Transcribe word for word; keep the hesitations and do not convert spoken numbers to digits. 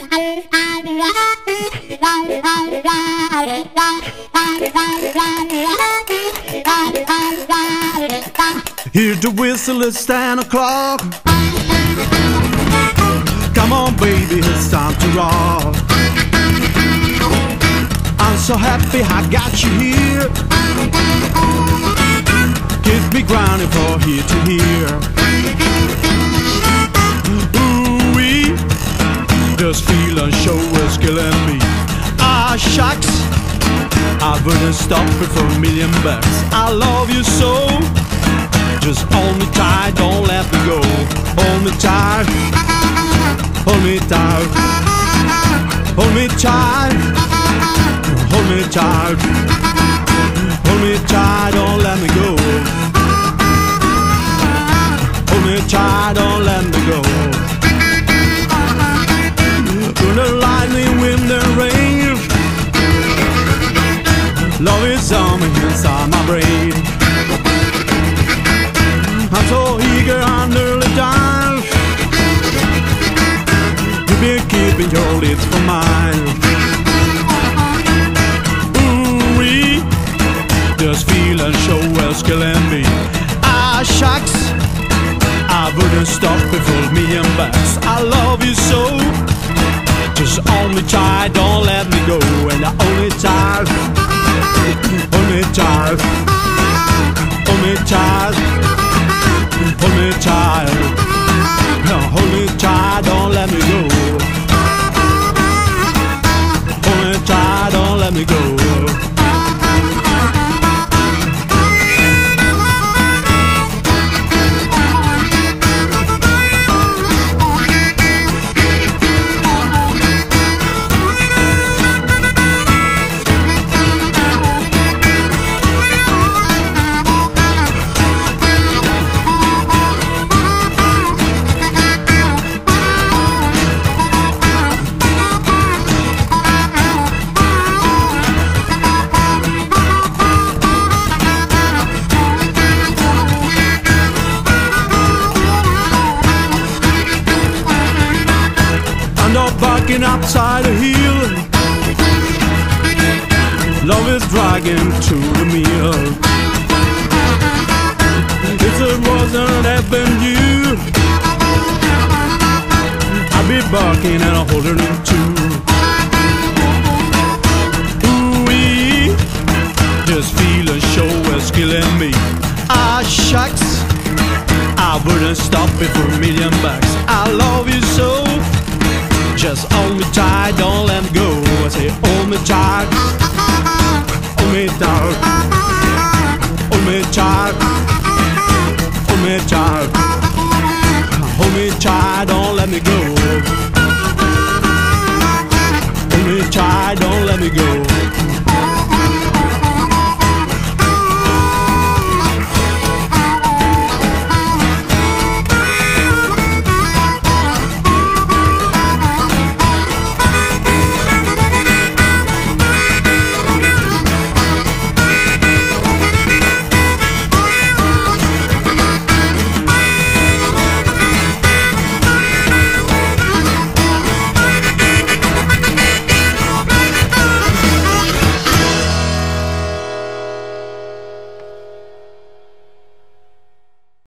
Hear the whistle, it's ten o'clock. Come on baby, it's time to rock. I'm so happy I got you here. Keep me grounded from here to here. Ooh-wee, this feeling sure is killing me. Ah, shucks, I wouldn't stop it for a million bucks. I love you so. Just hold me tight, don't let me go. Hold me tight, hold me tight, hold me tight, hold me tight, hold me tight, don't let me go. Hold me tight, don't let me go. Through the lightning, wind and rain, love is on me inside my brain. I'm so eager, I'm nearly dying. You've been keeping your lips for mine. Ooh-wee, this feeling sure is killing me. Ah, shucks, I wouldn't stop it for a million bucks. I love you so. Just hold me tight, don't let me go. And I hold me tight, hold me tight, hold me tight. Hold me tight, hold me tight, don't let me go. Hold me tight, don't let me go. Barking upside a hill, love is dragging to the mill. If it wasn't having you, I'd be barking and holding it too. Ooh-wee, this feeling sure is killing me. Ah, shucks, I wouldn't stop it for a million bucks. I love you so. Just hold me tight, don't let me go. I say hold me tight, hold me tight, hold me tight, hold me tight, hold me tight, don't let me go. Hold me tight, don't let me go.